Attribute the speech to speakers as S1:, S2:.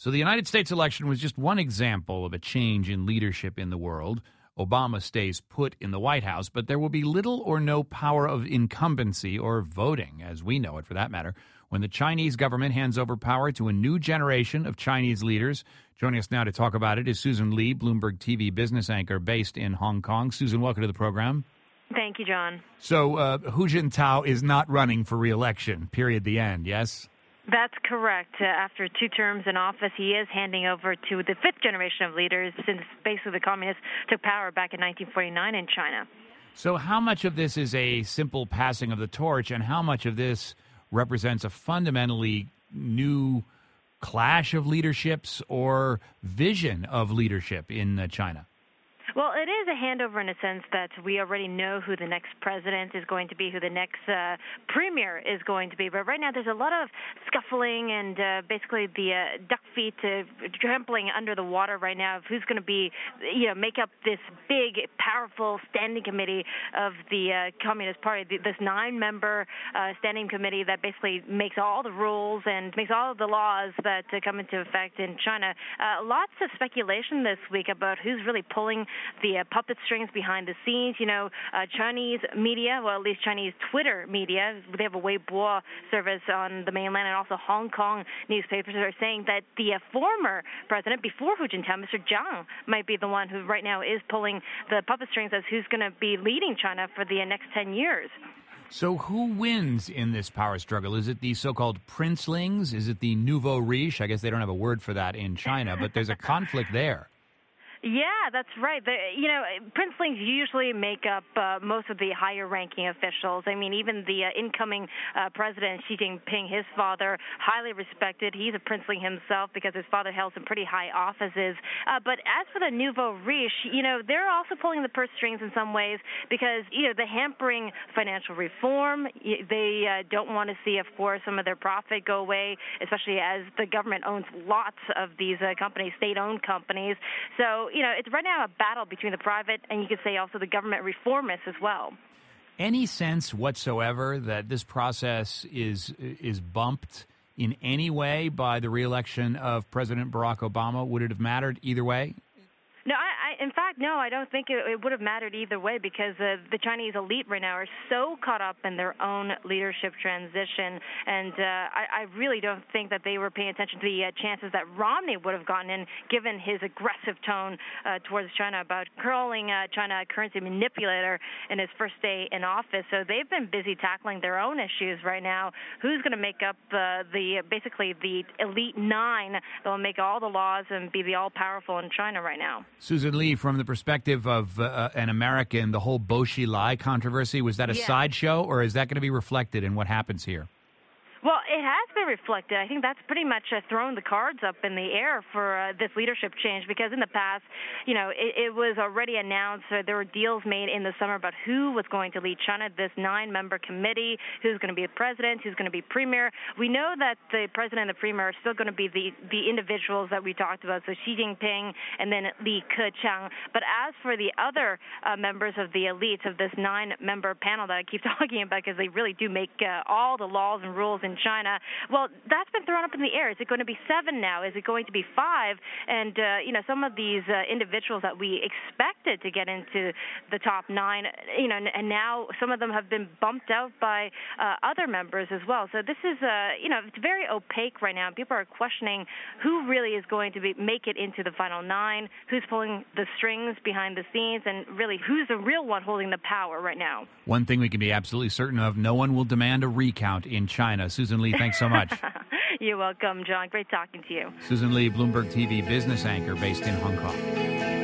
S1: So the United States election was just one example of a change in leadership in the world. Obama stays put in the White House, but there will be little or no power of incumbency or voting, as we know it for that matter, when the Chinese government hands over power to a new generation of Chinese leaders. Joining us now to talk about it is Susan Li, Bloomberg TV business anchor based in Hong Kong. Susan, welcome to the program.
S2: Thank you, John.
S1: So Hu Jintao is not running for re-election, period, the end, yes?
S2: That's correct. After 2 terms in office, he is handing over to the 5th generation of leaders since basically the communists took power back in 1949 in China.
S1: So how much of this is a simple passing of the torch, and how much of this represents a fundamentally new clash of leaderships or vision of leadership in China?
S2: Well, it is a handover in a sense that we already know who the next president is going to be, who the next premier is going to be. But right now there's a lot of scuffling and basically the duck feet trampling under the water right now of who's going to be, make up this big, powerful standing committee of the Communist Party, this 9-member standing committee that basically makes all the rules and makes all of the laws that come into effect in China. Lots of speculation this week about who's really pulling the puppet strings behind the scenes. Chinese media, well, at least Chinese Twitter media, they have a Weibo service on the mainland, and also Hong Kong newspapers are saying that the former president before Hu Jintao, Mr. Jiang, might be the one who right now is pulling the puppet strings as who's going to be leading China for the next 10 years.
S1: So who wins in this power struggle? Is it the so-called princelings? Is it the nouveau riche? I guess they don't have a word for that in China, but there's a conflict there.
S2: Yeah, that's right. Princelings usually make up most of the higher-ranking officials. I mean, even the incoming president, Xi Jinping, his father, highly respected. He's a princeling himself because his father held some pretty high offices. But as for the nouveau riche, they're also pulling the purse strings in some ways because, the hampering financial reform, they don't want to see, of course, some of their profit go away, especially as the government owns lots of these companies, state-owned companies. So, it's right now a battle between the private and you could say also the government reformists as well.
S1: Any sense whatsoever that this process is bumped in any way by the re-election of President Barack Obama? Would it have mattered either way?
S2: No, in fact, no, I don't think it would have mattered either way because the Chinese elite right now are so caught up in their own leadership transition. And I really don't think that they were paying attention to the chances that Romney would have gotten in, given his aggressive tone towards China about calling China a currency manipulator in his first day in office. So they've been busy tackling their own issues right now. Who's going to make up basically the elite 9 that will make all the laws and be the all-powerful in China right now?
S1: Susan Li, from the perspective of an American, the whole Bo Xilai controversy, was that a sideshow, or is that going to be reflected in what happens here?
S2: Well, it has been reflected. I think that's pretty much thrown the cards up in the air for this leadership change because in the past, it was already announced. There were deals made in the summer about who was going to lead China, this 9-member committee, who's going to be the president, who's going to be premier. We know that the president and the premier are still going to be the individuals that we talked about, so Xi Jinping and then Li Keqiang. But as for the other members of the elites of this 9-member panel that I keep talking about because they really do make all the laws and rules in China, well, that's been thrown up in the air. Is it going to be 7 now? Is it going to be 5? And, some of these individuals that we expected to get into the top 9, and now some of them have been bumped out by other members as well. So this is, it's very opaque right now. People are questioning who really is going to make it into the final 9, who's pulling the strings behind the scenes, and really who's the real one holding the power right now.
S1: One thing we can be absolutely certain of, no one will demand a recount in China. Susan Li, thanks so much.
S2: You're welcome, John. Great talking to you.
S1: Susan Li, Bloomberg TV business anchor based in Hong Kong.